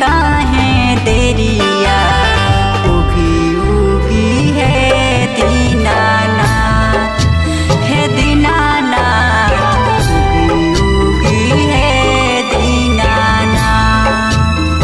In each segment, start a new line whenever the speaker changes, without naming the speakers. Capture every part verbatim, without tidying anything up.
काहे देरिया उगी उगी है दीनानाथ हे दीनानाथ उगी उगी है दीनानाथ।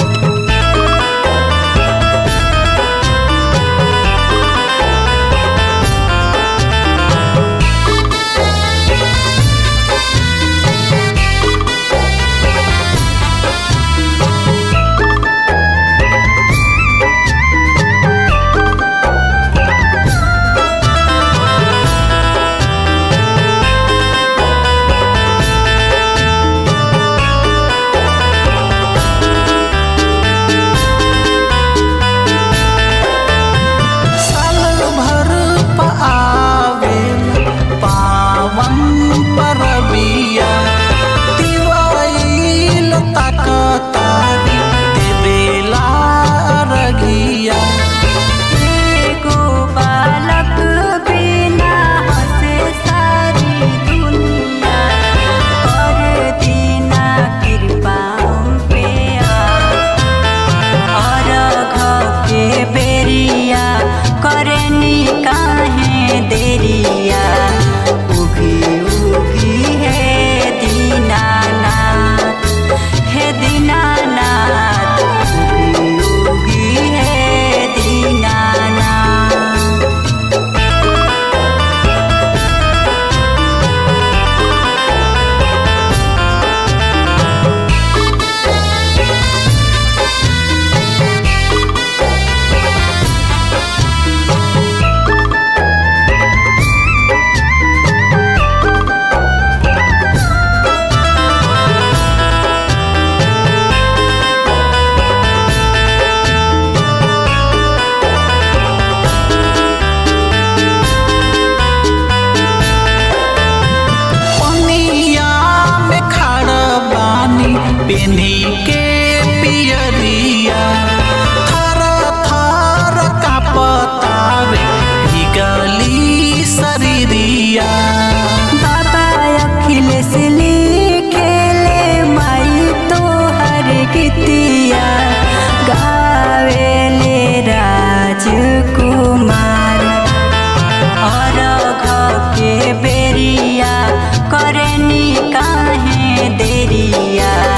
देरिया उगी उगी है दीनानाथ हे दीनानाथ उगी उगी है दीनानाथ।
पेन्ही के पियरिया थर थर कांपतावे भीगली शरीरिया।
बाबा अखिलेश लिखेले माई तोहर गीतिया गावेले राजकुमार और के बेरिया करनी काहे देरिया।